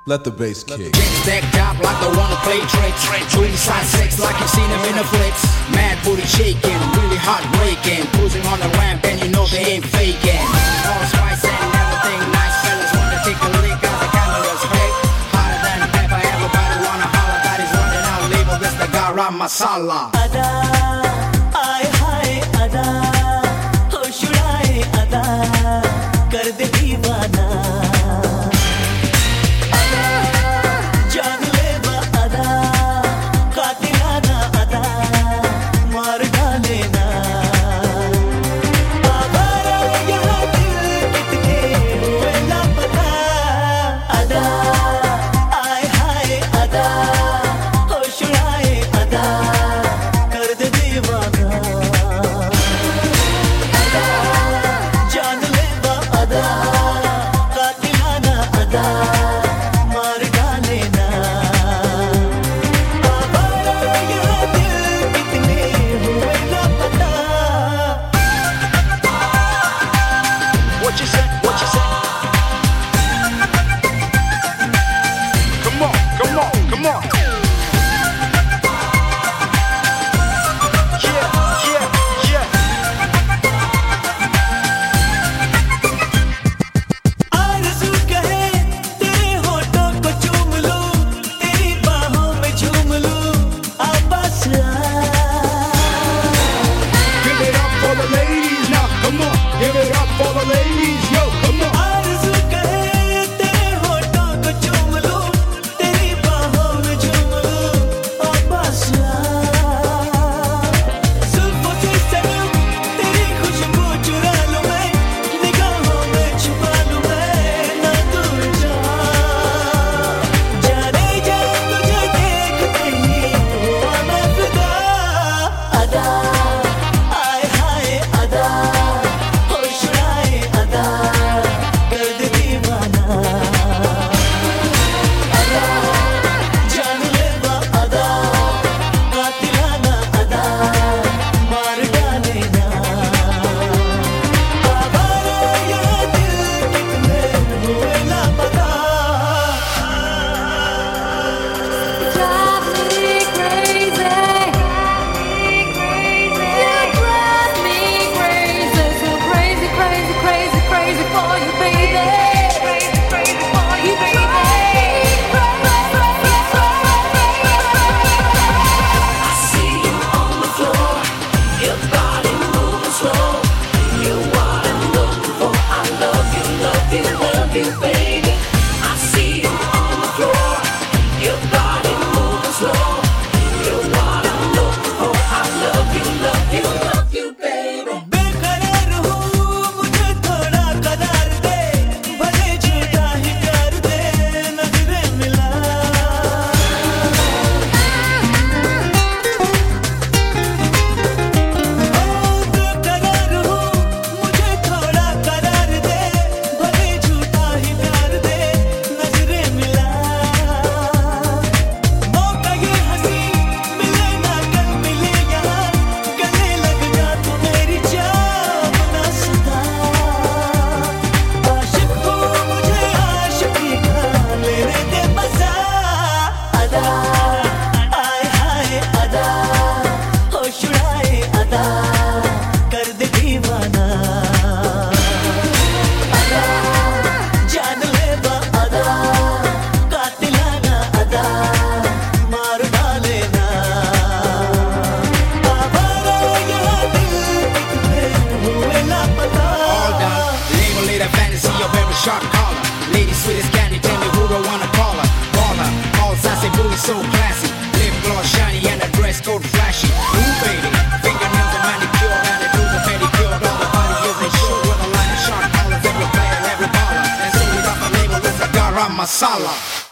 Let the bass kick. Chicks decked up like they wanna play tricks. Booty size 6 like you've seen them in the flicks. Mad booty shaking, really heartbreaking. Cruising on the ramp and you know they ain't faking. All spice and everything nice. Fellas wanna take a lick as the cameras fake. Hotter than pepper, everybody wanna holler. That is running out, label this the garam masala. Ada, ay hay ada, ho shudaye ada, kar de deewana. Sharp collar, lady sweet as candy, tell me who don't wanna call her. Baller, all sassy, booty so classy, lip gloss shiny and a dress code flashy. Ooh baby, fingernails are manicured and the dudes are pedicure. All the body is a show with a line of sharp collars, every player and every baller. And so we got the label, it's a garam masala.